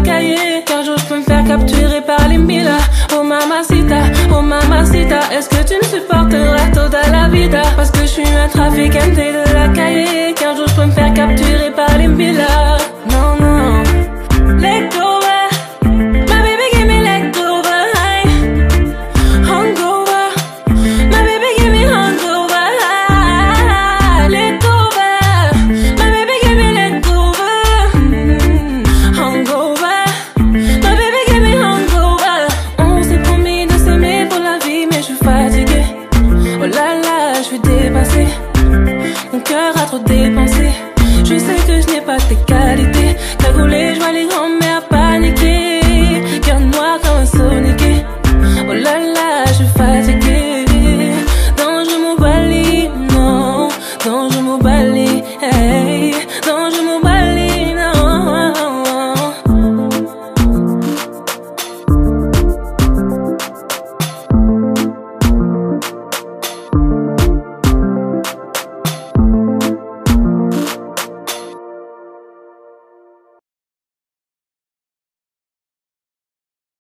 calle. Qu'un jour je peux me faire capturer par les Mila. Oh mamacita, est-ce que tu me supporteras toda la vida? Parce que je suis un traficante de la calle. Qu'un jour je peux me faire capturer par les Mila.